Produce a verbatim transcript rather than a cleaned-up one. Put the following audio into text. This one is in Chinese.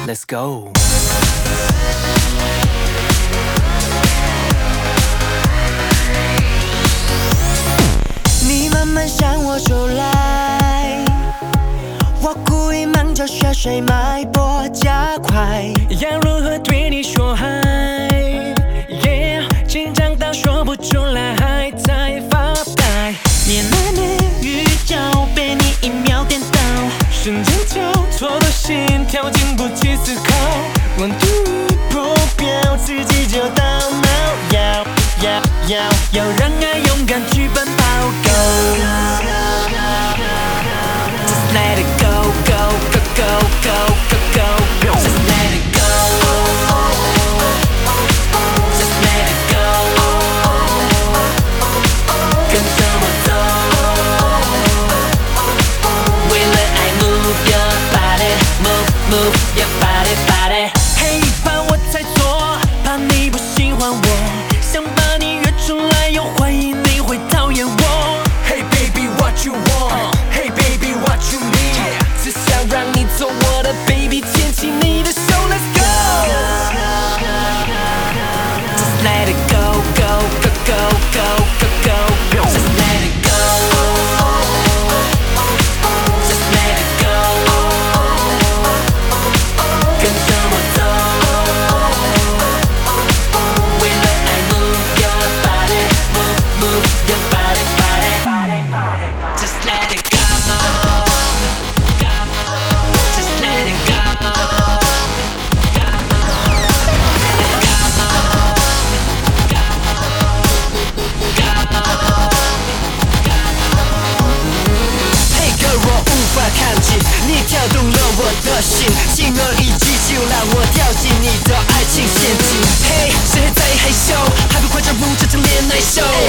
Let's go。 你慢慢向我走来，我故意忙着学谁脉搏加快， 要如何对你说嗨 ？Yeah， 紧张到说不出来，还在发呆。 言来言语就被你一秒颠倒， 瞬间交错的心跳，经不起思考。 温度一破表，自己就到脑，要要要要让爱勇敢去奔跑。Go， Just let it go go go go go go go Just let it go Just let it go 跟着我走，为了爱 move your body move move your body body 嘿，怕我猜错，怕你不喜欢我，想把你约出来，又怀疑你会讨厌我。Hey baby what you want？ Hey baby what you need？ 只想让你做我的 baby， 牵起你的手 ，Let's go。 Just let it go go go go go go go Just let it go Just let it go 跟着我走，为了爱 move your body move move your body body Just let it go Just let it go Hey girl， 我无法抗拒，你跳动了我的心，轻而易举就让我掉进你的爱情陷阱。Hey， 谁在害羞？还不快加入这场恋爱秀？